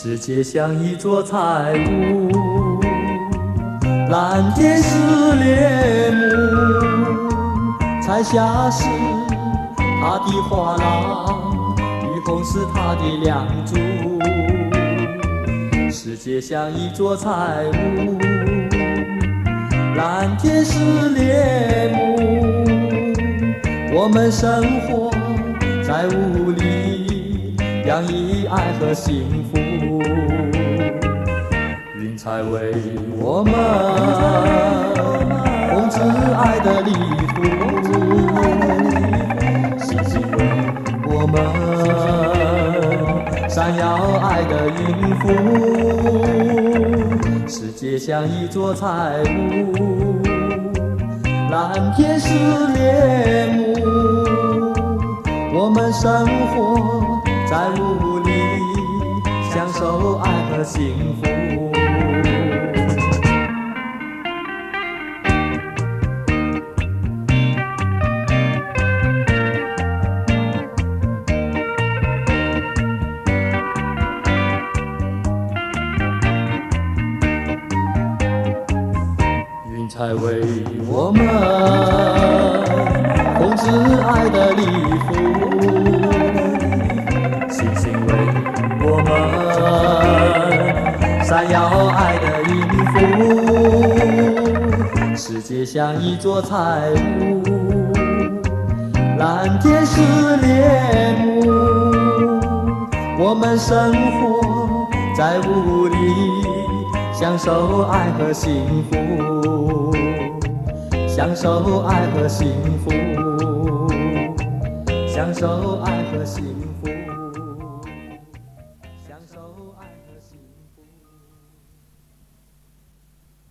世界像一座彩屋，蓝天是猎幕，彩霞是它的画廊，雨虹是它的亮珠。世界像一座彩屋，蓝天是猎幕，我们生活在雾里，洋溢爱和幸福。云彩为我们缝制爱的礼服，星星为我们闪耀爱的音符。世界像一座彩屋，蓝天是猎幕，我们生活在雾里，享受爱和幸福。云彩为我们缝制爱的礼服，星星为我们闪耀爱的音符。世界像一座彩屋，蓝天是猎幕，我们生活在雾里，享受爱和幸福，享受爱和幸福，享受爱和幸福。